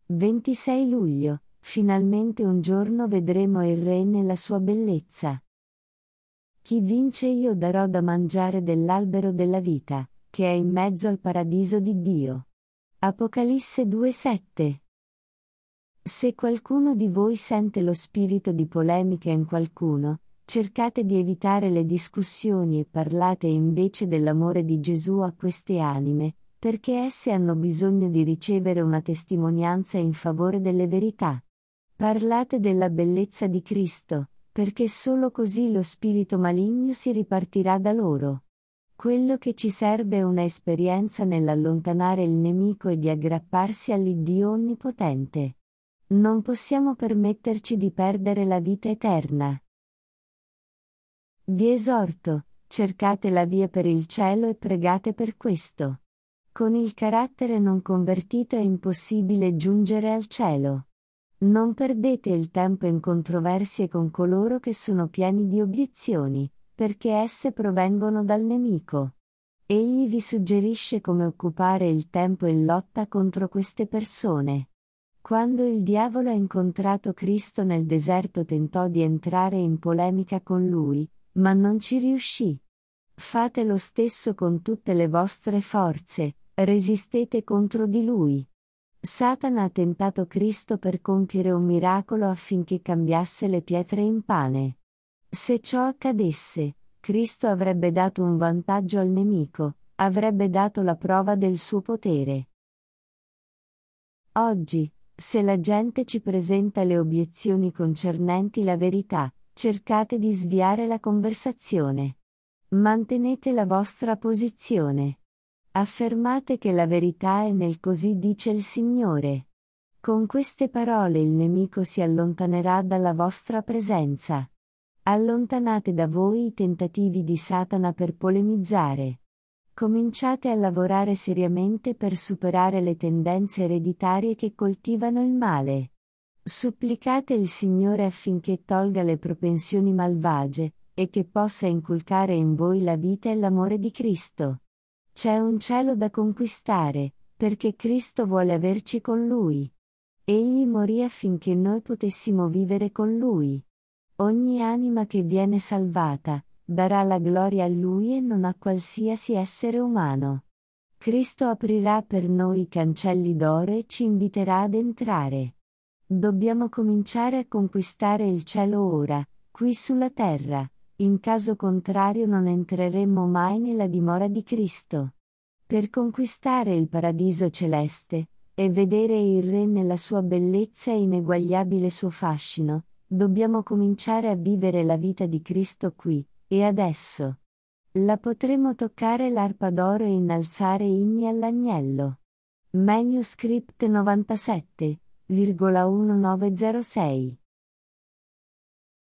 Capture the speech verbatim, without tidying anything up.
ventisei luglio, finalmente un giorno vedremo il Re nella sua bellezza. Chi vince io darò da mangiare dell'albero della vita, che è in mezzo al paradiso di Dio. Apocalisse due sette. Se qualcuno di voi sente lo spirito di polemica in qualcuno, cercate di evitare le discussioni e parlate invece dell'amore di Gesù a queste anime, perché esse hanno bisogno di ricevere una testimonianza in favore delle verità. Parlate della bellezza di Cristo, perché solo così lo spirito maligno si ripartirà da loro. Quello che ci serve è una esperienza nell'allontanare il nemico e di aggrapparsi all'Iddio Onnipotente. Non possiamo permetterci di perdere la vita eterna. Vi esorto, cercate la via per il cielo e pregate per questo. Con il carattere non convertito è impossibile giungere al cielo. Non perdete il tempo in controversie con coloro che sono pieni di obiezioni, perché esse provengono dal nemico. Egli vi suggerisce come occupare il tempo in lotta contro queste persone. Quando il diavolo ha incontrato Cristo nel deserto tentò di entrare in polemica con lui, ma non ci riuscì. Fate lo stesso con tutte le vostre forze, resistete contro di lui. Satana ha tentato Cristo per compiere un miracolo affinché cambiasse le pietre in pane. Se ciò accadesse, Cristo avrebbe dato un vantaggio al nemico, avrebbe dato la prova del suo potere. Oggi, se la gente ci presenta le obiezioni concernenti la verità, cercate di sviare la conversazione. Mantenete la vostra posizione. Affermate che la verità è nel così dice il Signore. Con queste parole il nemico si allontanerà dalla vostra presenza. Allontanate da voi i tentativi di Satana per polemizzare. Cominciate a lavorare seriamente per superare le tendenze ereditarie che coltivano il male. Supplicate il Signore affinché tolga le propensioni malvagie, e che possa inculcare in voi la vita e l'amore di Cristo. C'è un cielo da conquistare, perché Cristo vuole averci con Lui. Egli morì affinché noi potessimo vivere con Lui. Ogni anima che viene salvata, darà la gloria a Lui e non a qualsiasi essere umano. Cristo aprirà per noi i cancelli d'oro e ci inviterà ad entrare. Dobbiamo cominciare a conquistare il cielo ora, qui sulla terra, in caso contrario non entreremmo mai nella dimora di Cristo. Per conquistare il paradiso celeste, e vedere il Re nella sua bellezza e ineguagliabile suo fascino, dobbiamo cominciare a vivere la vita di Cristo qui, e adesso. La potremo toccare l'arpa d'oro e innalzare inni all'agnello. Manuscript novantasette, millenovecentosei